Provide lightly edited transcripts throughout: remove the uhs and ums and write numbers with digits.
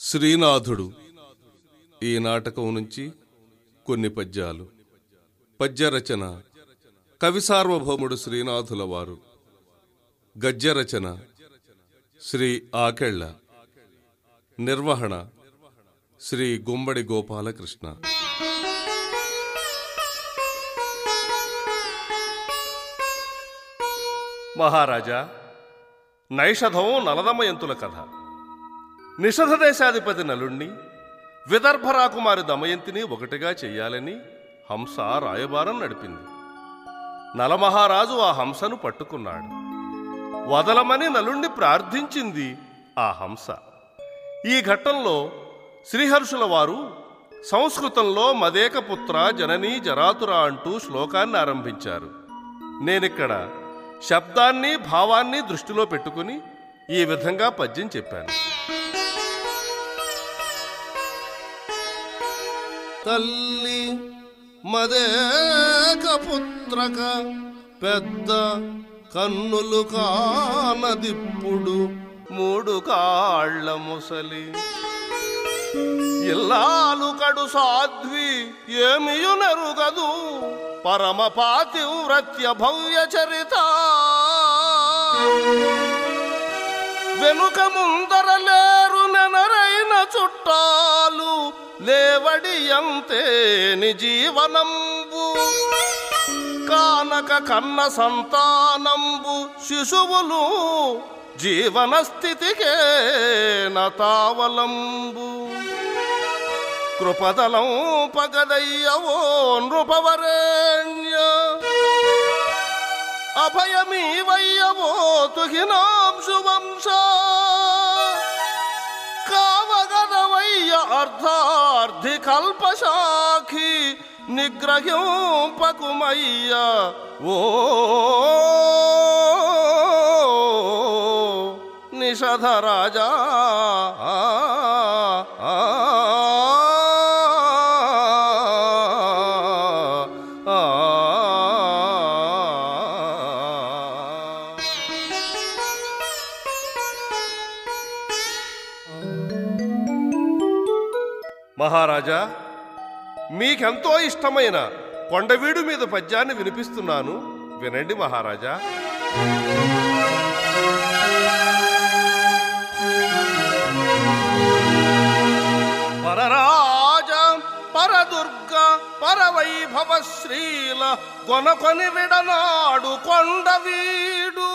శ్రీనాథుడు ఈ నాటకం నుంచి కొన్ని పద్యాలు. పద్యరచన కవి సార్వభౌముడు శ్రీనాథుల వారు. గద్యరచన శ్రీ ఆకెళ్ళ. నిర్వహణ శ్రీ గుమ్మడి గోపాలకృష్ణ. మహారాజా, నైషధం నలదమయంతుల కథ. నిషధ దేశాధిపతి నలుణ్ణి, విదర్భ రాకుమారి దమయంతిని ఒకటిగా చెయ్యాలని హంస రాయబారం నడిపింది. నలమహారాజు ఆ హంసను పట్టుకున్నాడు. వదలమని నలుణ్ణి ప్రార్థించింది ఆ హంస. ఈ ఘట్టంలో శ్రీహర్షుల వారు సంస్కృతంలో మదేకపుత్ర జననీ జరాతురా అంటూ శ్లోకాన్ని ఆరంభించారు. నేనిక్కడ శబ్దాన్ని భావాన్ని దృష్టిలో పెట్టుకుని ఈ విధంగా పద్యం చెప్పాను. తల్లి మదేకపుత్రక పెద్ద కన్నులు కానదిప్పుడు మూడు కాళ్ల ముసలి ఇల్లాలు కడు సాధ్వి ఏమియునెరుగదు పరమ పాతివ్రత్య భవ్య చరిత. వెనుక ముందర లేరు నెనరైన చుట్టాలు లేవడి అంతేని జీవనంబు కానక కన్న సంతానంబు శిశువులు జీవన స్థితికే నతావలంబు. కృపదలం పగదయ్యవో నృపవరేణ్య అభయమీవయ్యవో తుహినాంశు వంశ కావగదవయ్య అర్ధార్థి కల్పశాఖి నిగ్రహింపకుమయ్య ఓ నిషధ రాజా. మహారాజా, మీకెంతో ఇష్టమైన కొండవీడు మీద పద్యాన్ని వినిపిస్తున్నాను, వినండి మహారాజా. పరరాజ పరదుర్గ పరవైభవ శ్రీల కొనకొని విడనాడు కొండవీడు.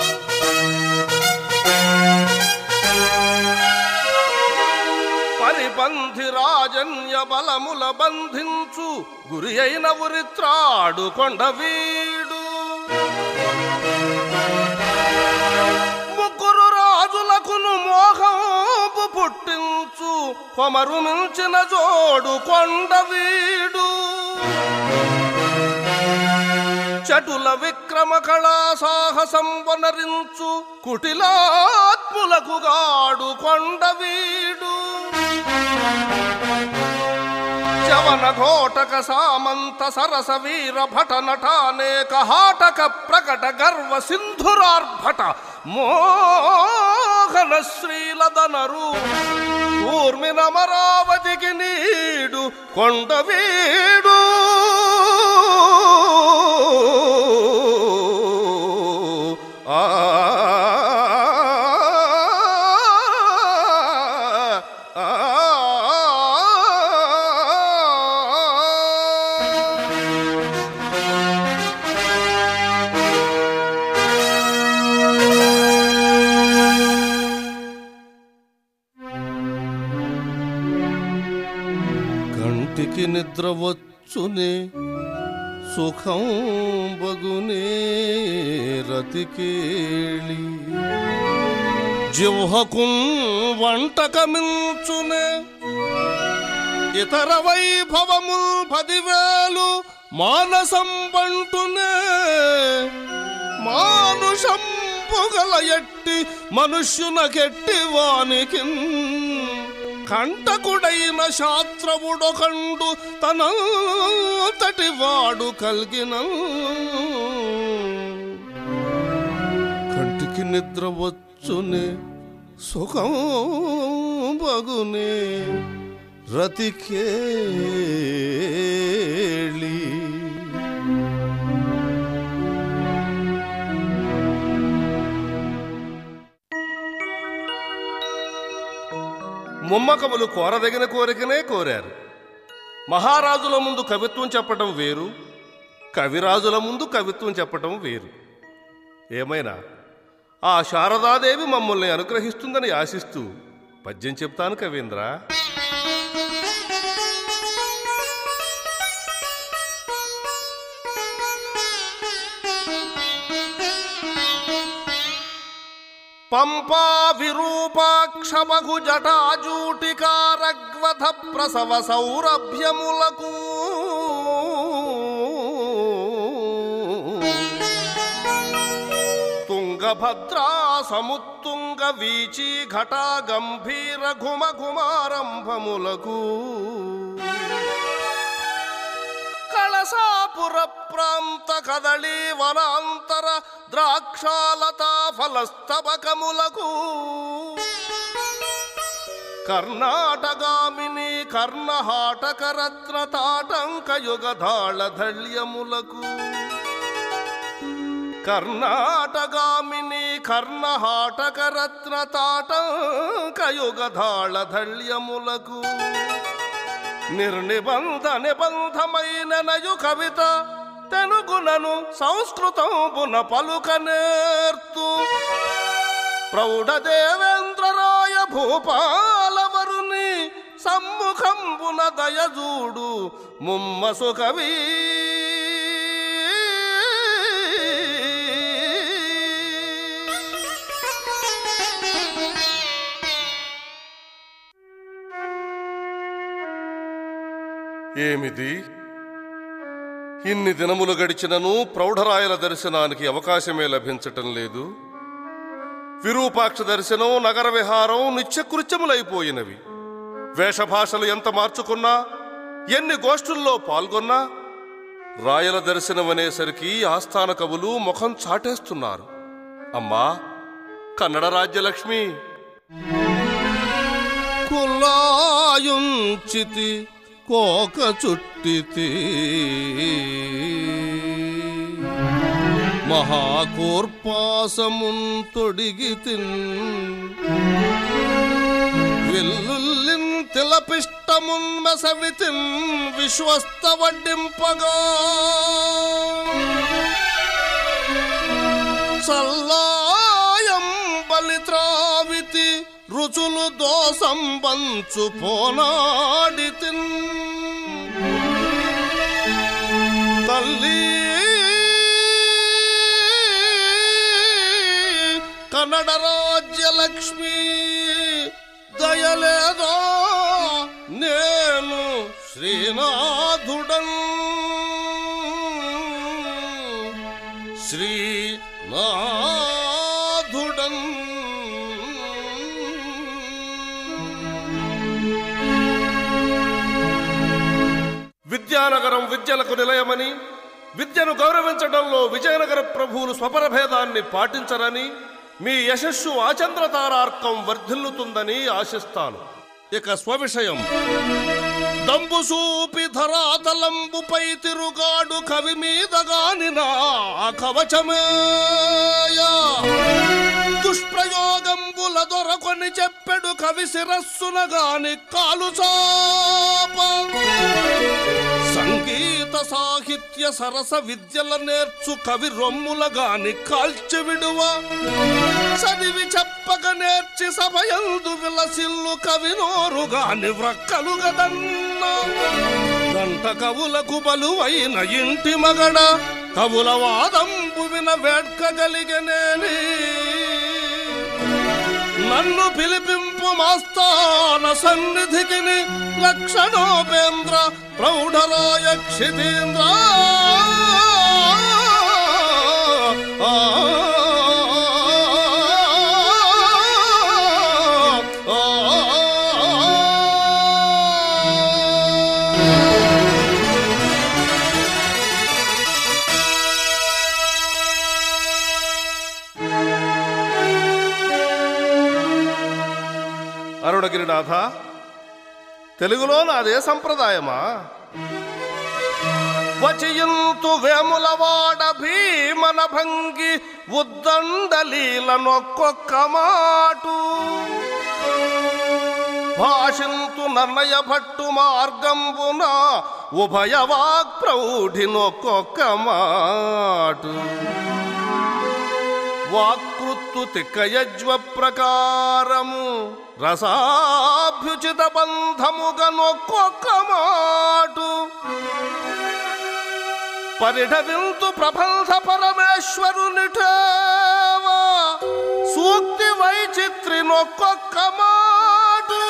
పరిబంధి రాజన్య బలముల బంధించు గురి అయిన ఉరిత్రాడు కొండవీడు. ముగ్గురు రాజులకును మోహంపు పుట్టించు కొమరు మించిన జోడు కొండవీడు. చటుల విక్రమ కళా సాహసం వనరించు కుటిలాత్ములకు గాడు కొండవీడు. చవన ఘోటక సామంత సరస వీర భట నటానేక హాటక ప్రకట గర్వ సింధురార్భట మోహన శ్రీలదనరు ఊర్మినమరావతికి నీడు కొండవీడు. ఆ కంటికి నిద్ర వచ్చునే సుఖం బగునే రతికేళి జిహ్వకు వంటకమించునే ఇతర వైభవముల్ 10,000 మానసం పంటునే మానుషంపుగల ఎట్టి మనుష్యునకెట్టి వానికి కంటకుడైన శాస్త్రముడొకండు తనంతటి వాడు కల్గిన. కంటికి నిద్ర వచ్చునే సుఖం బగునే రతికేళి ముమ్మకములు కోరదగిన కోరికనే కోరారు. మహారాజుల ముందు కవిత్వం చెప్పటం వేరు, కవిరాజుల ముందు కవిత్వం చెప్పటం వేరు. ఏమైనా ఆ శారదాదేవి మమ్మల్ని అనుగ్రహిస్తుందని ఆశిస్తూ పద్యం చెప్తాను కవీంద్ర. పంపా విరూపాక్షమగు జటాజూటికారగ్వధ ప్రసవ సౌరభ్యములకు తుంగభద్రా సముత్తుంగ వీచి ఘటా గంభీర ఘుమ ఘుమారంభములకు కళసాపుర ప్రాంత కదళీ వనాంతర ద్రాక్షాలతా ఫలస్తబకములకు కర్ణాటగామిని కర్ణహాటకరత్న తాటంక యుగధాళ ధళ్యములకు కర్ణాటగామిని కర్ణహాటకరత్న తాటంక యుగధాళ ధళ్యములకు నిర్నిబంధ నిబంధమైన నయు కవిత తెనుగునను సంస్కృతంబున పలుకనేర్తు ప్రౌఢ దేవేంద్రరాయ భూపాలవరుని సమ్ముఖంబున దయజూడు ముమ్మసు కవి ఏమిది? ఇన్ని దినములు గడిచినను ప్రౌఢరాయల దర్శనానికి అవకాశమే లభించటం లేదు. విరూపాక్ష దర్శనం, నగర విహారం నిత్యకృత్యములైపోయినవి. వేషభాషలు ఎంత మార్చుకున్నా, ఎన్ని గోష్ఠుల్లో పాల్గొన్నా రాయల దర్శనం అనేసరికి ఆస్థాన కవులు ముఖం చాటేస్తున్నారు. అమ్మా కన్నడ రాజ్యలక్ష్మి, కుల్లాయుంచితి కోక చుట్టితి మహాకూర్పాసమున్ తొడిగితిన్ విల్లుల్లిన్ తిలపిష్టమున్ మెసవితిన్ విశ్వస్త వడ్డింపగా సల్లాయం బలిత్రావితి రుచులు దోసం పంచు పోనాడితిన్ తల్లి కన్నడ రాజ్యలక్ష్మి దయలేదో నేను శ్రీనాథుడన్ శ్రీనాథుడన్ విద్యానగరం విద్యలకు నిలయమని, విద్యను గౌరవించడంలో విజయనగర ప్రభువులు స్వపరభేదాన్ని పాటించరని, మీ యశస్సు ఆచంద్రతారార్కం వర్ధిల్లుతుందని ఆశిస్తాను. ఇక స్వవిషయం. దంబుసూపి ధరాతలంబుపై తిరుగాడు కవి మీదగాని నా కవచమేయా దుష్ప్రయోగంబుల దొరకొని చెప్పెడు కవి శిరస్సున గాని కాలు చాప సంగీత సాహిత్య సరస విద్యల నేర్చు కవి రొమ్ముల గాని కాల్చి విడువ చదివి చెప్పక నేర్చి సభయందు విలసిల్లు కవి నోరు గాని వ్రక్కలు గదన్న గంట కవులకు బలువైన ఇంటి మగడ కవుల వాదంబు విన వేడ్కగలిగనేని నన్ను పిలిపింపు మాస్తాన సన్నిధికిని లక్షణోపేంద్ర ప్రౌఢరాయ క్షితీంద్ర అరుణ భువనగిరినాథ, తెలుగులో నాదే సంప్రదాయమా? వచియంతు వేములవాడ భీమన భంగి ఉద్దండలీలనొక్కొక్క మాటు, భాషింతు నన్నయ భట్టు మార్గంబున ఉభయ వాక్ ప్రౌఢినొక్కొక్క మాటు, వాకృత్తు తిక్కయజ్వ ప్రకారము రసాభ్యుచిత బంధముగనొక్కొక్క మాటు, పరిఢవింతు ప్రబంధ పరమేశ్వరునిఠేవా సూక్తి వైచిత్రినొక్కొక్క మాటు,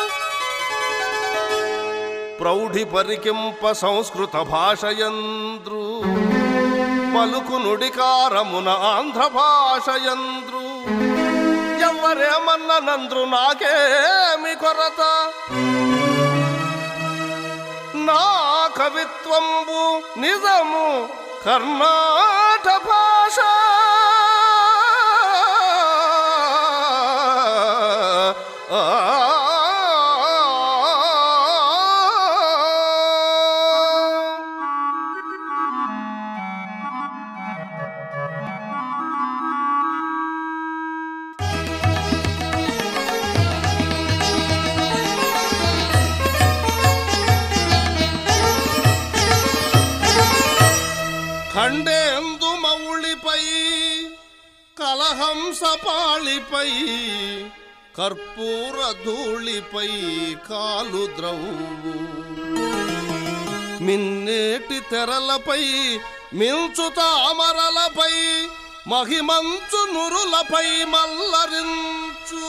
ప్రౌఢి పరికింప సంస్కృత భాషయంద్రు పలుకు నుడికారమున ఆంధ్ర భాషయంద్రు, ఎవరేమన్ననంద్రు నాకేమి కొరత, నా కవిత్వంబు నిజము కర్ణాట భాష, ఖండేందు మౌళిపై కలహంస పాళిపై కర్పూర ధూళిపై కాలు ద్రవ్వు, మిన్నేటి తెరలపై మించు తామరలపై మహిమంచు నురులపై మల్లరించు,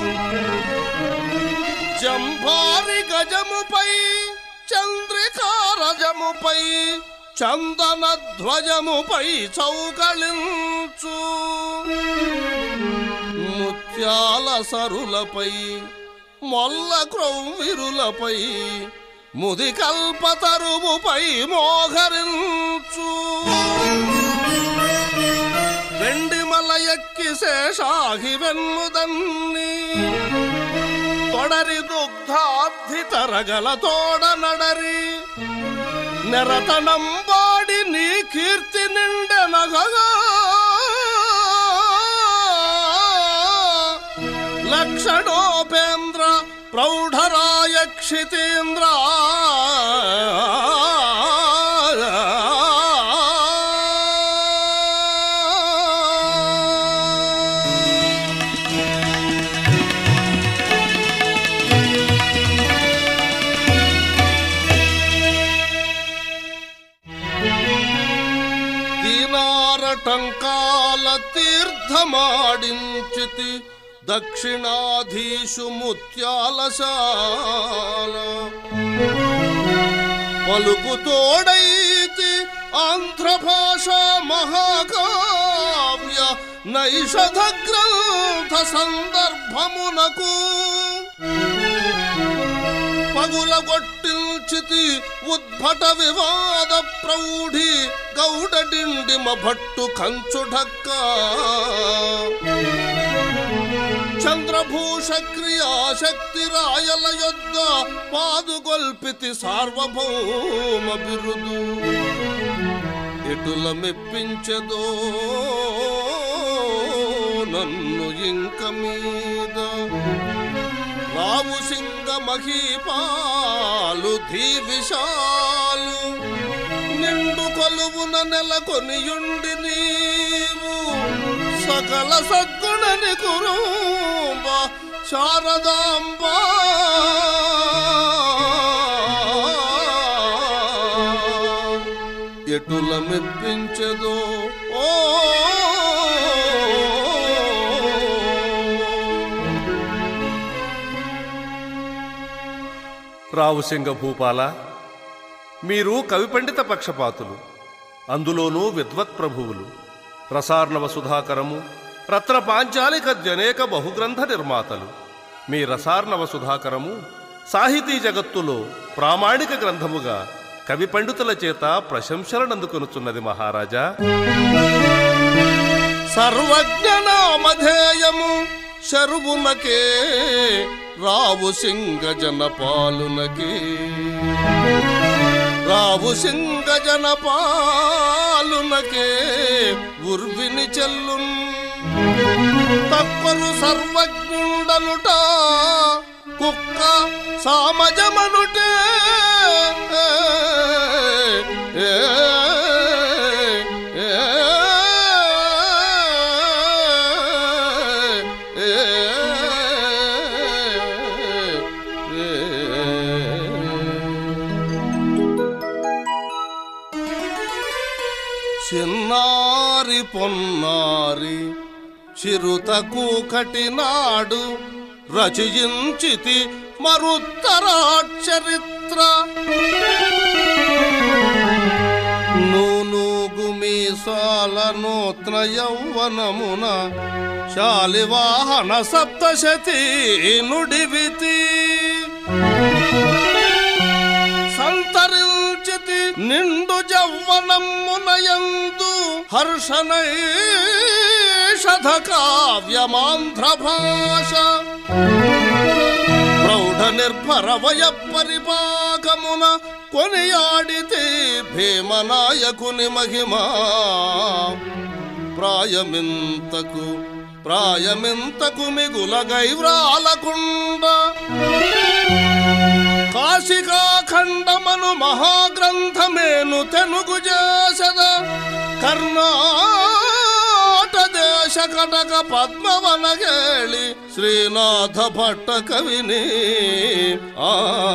జంభారి గజముపై చంద్రికారజముపై చందన ధ్వజముపై చౌకళించు, ముత్యాల సరులపై మొల్ల క్రౌవిరులపై ముది కల్పతరువుపై మోహరించు, వెండిమల ఎక్కి శేషాహి వెన్నుదన్ని తొడరి దుగ్ధాబ్ధి తరగల తోడ నడరి, నెరతనంబాడి నీ కీర్తి నిండెనగగా లక్షణోపేంద్ర ప్రౌఢరాయ క్షితేంద్ర, టంకాల తీర్థమాడించితి దక్షిణాధీశు ముత్యాలశాల, పలుకు తోడైతి ఆంధ్ర భాష మహాకావ్య నైషధ గ్రంథ సందర్భమునకు, పగులగొట్టించితి ఉద్భట వివాద ప్రౌఢి గౌడడిండిమ భట్టు కంచుఢక్క, చంద్రభూష క్రియాశక్తి రాయల యొద్ద పాదుగొల్పితి సార్వభౌమ బిరుదు, ఎటుల మెప్పించదో నన్ను ఇంక మీద, రావు సింగ మహీపాలు ధీ విశాలు నిండు కొలువున నెలకొనియుండి నీవు, సకల సద్గుణని కురుంబ శారదాంబ, ఎటుల మెప్పించదో ఓ రావుసింగ భూపాల, మీరు కవి పండిత పక్షపాతులు, అందులోనూ విద్వత్ ప్రభువులు, రసార్ణవ సుధాకరము రత్న పాంచాలికద్యనేక బహుగ్రంథ నిర్మాతలు. మీ రసార్ణవ సుధాకరము సాహితీ జగత్తులో ప్రామాణిక గ్రంథముగా కవి పండితుల చేత ప్రశంసలనందుకొనుచున్నది మహారాజా. సర్వజ్ఞనామధేయము శరువునకే రావు సింగ జన పాలునకే రావు సింగ జన పాలునకే ఉర్విని చెల్లున్ తప్పరు సర్వజ్ఞుండనుట కుక్క సామజమనుటే చిన్నారి పొన్నారి చిరుత కూకటినాడు రచయించితి మరుత్తరాచరిత్ర నూనూగు మీసాల నూత్న యౌవనమున శాలివాహన సప్తశతి నుడివితి సంతరించితి నిండు జవ్వనమునయందు హర్షణైషధ కావ్యమాంధ్ర భాష ప్రౌఢ నిర్భర వయ పరిపాకమున కొనియాడితే భీమనాయకుని మహిమా ప్రాయమింతకు మిగుల గైవ్రాలకుండ కాశికాఖండమను మహాగ్రంథమేను తెనుగు చేసద కర్ణాట దేశ కటక పద్మవనగేళి శ్రీనాథ భట్ట కవిని ఆ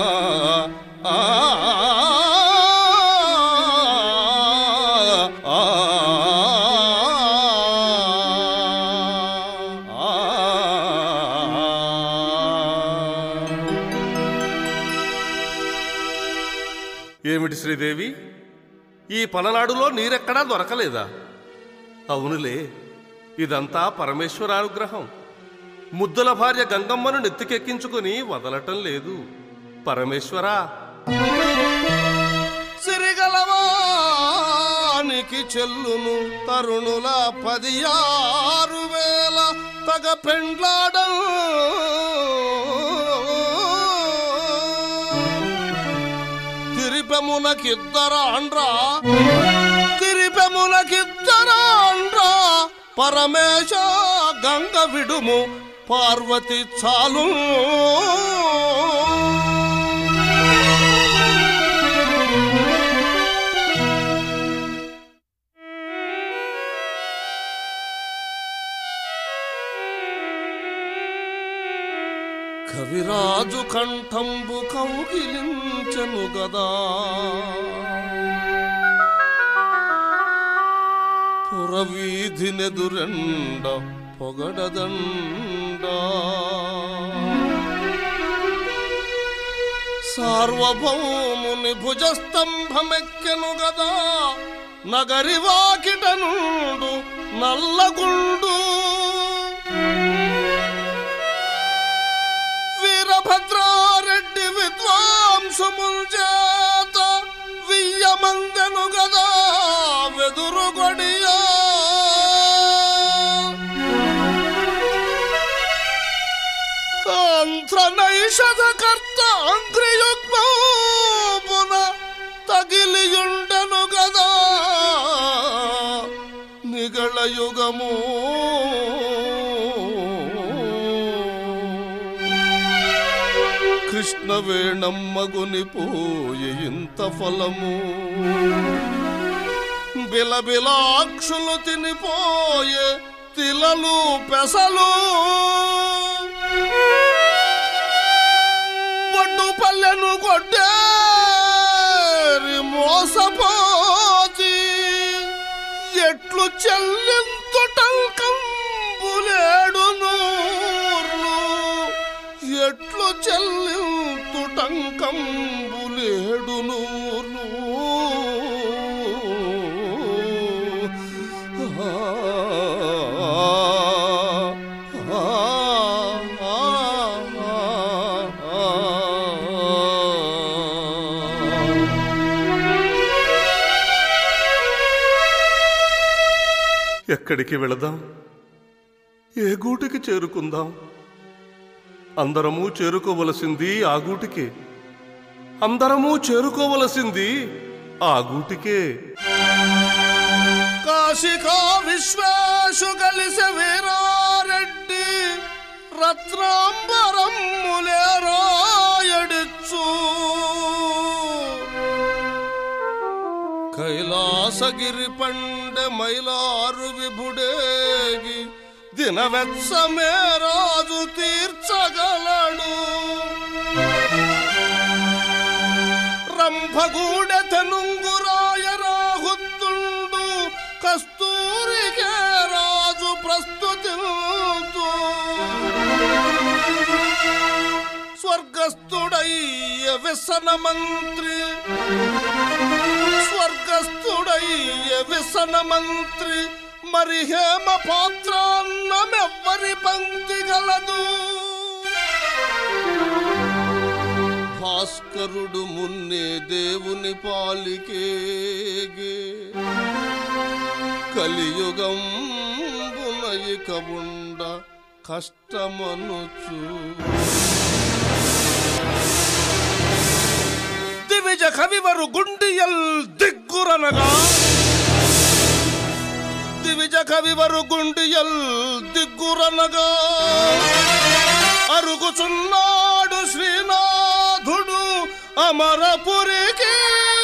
ఏమిటి శ్రీదేవి, ఈ పలనాడులో నీరెక్కడా దొరకలేదా? అవునులే, ఇదంతా పరమేశ్వరానుగ్రహం. ముద్దుల భార్య గంగమ్మను నెత్తికెక్కించుకుని వదలటం లేదు. పరమేశ్వరా, సిరిగలవానికి చెల్లును తరుణుల 16,000 తగ పెండ్లాడం తిరిపెమునకిద్దరాండ్రా పరమేశ గంగ విడుము పార్వతి చాలు కవిరాజు కంఠంబు కౌగిలించెను గదా పురవీధినెదురెండ పొగడదండ సార్వభౌముని భుజస్తంభమెక్కెను గదా నగరి వాకిట నుండు నల్లగుండు వీరభద్రారెడ్డి విద్వాంసముల్చేత వియ్యమందెను గదా వెదురు గొడియా అంత్రనైషధకర్త అంగ్రియుగ్మమున తగిలియుండెను గదా నిగళ యుగము కృష్ణవేణమ్మగుని పోయి ఇంత ఫలము బిలబిలాక్షులు తినిపోయే తిలలు పెసలు ఒడ్డు పల్లెను కొట్టేరి మోసపోతి ఎట్లు చెల్లింతుటంకంబులేడు నూర్లు ఎట్లు చెల్లింతుటంకంబులేడు నూర్లు ఎక్కడికి వెళదాం? ఏ గూటికి చేరుకుందాం? అందరము చేరుకోవలసింది ఆ గూటికే. అందరము చేరుకోవలసింది ఆ గూటికే. కాశికా విశ్వాసు కలిసి వీరారెడ్డి రత్నాంబరములేరాయడిచ్చు కైలాసగిరి పండె మైలారు విభుడేగి దినవెత్సమే రాజు తీర్చగలడు రంభగూడ తెనుంగురాయ రాహుత్తుండు కస్తూరికే రాజు ప్రస్తుతిల్తూ స్వర్గస్థుడయ్య వ్యసన మంత్రి స్వర్గస్థుడయ్య వ్యసన మంత్రి మరి హేమ పాత్రాన్నమెవ్వరి పంక్తి గలదు భాస్కరుడు మున్నే దేవుని పాలికేగే కలియుగంబున ఇక ఉండ కష్టమనుచు దివిజ కవివరు గుండియల్ దిగ్గురనగా దివిజ కవివరు గుండియల్ దిగ్గురనగా అరుగుచున్నాడు శ్రీనాథుడు అమరపురికి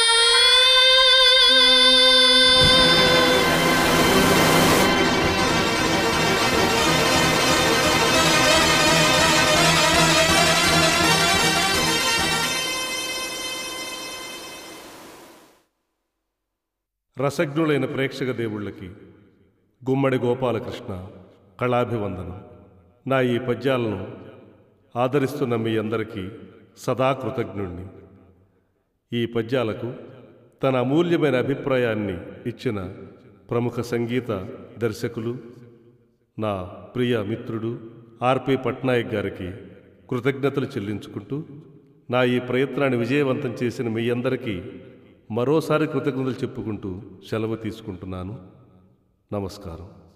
రసజ్ఞులైన ప్రేక్షక దేవుళ్ళకి గుమ్మడి గోపాలకృష్ణ కళాభివందనం. నా ఈ పద్యాలను ఆదరిస్తున్న మీ అందరికీ సదా కృతజ్ఞుణ్ణి. ఈ పద్యాలకు తన అమూల్యమైన అభిప్రాయాన్ని ఇచ్చిన ప్రముఖ సంగీత దర్శకులు నా ప్రియ మిత్రుడు ఆర్పి పట్నాయక్ గారికి కృతజ్ఞతలు చెల్లించుకుంటూ నా ఈ ప్రయత్నాన్ని విజయవంతం చేసిన మీ అందరికీ మరోసారి కృతజ్ఞతలు చెప్పుకుంటూ సెలవు తీసుకుంటున్నాను. నమస్కారం.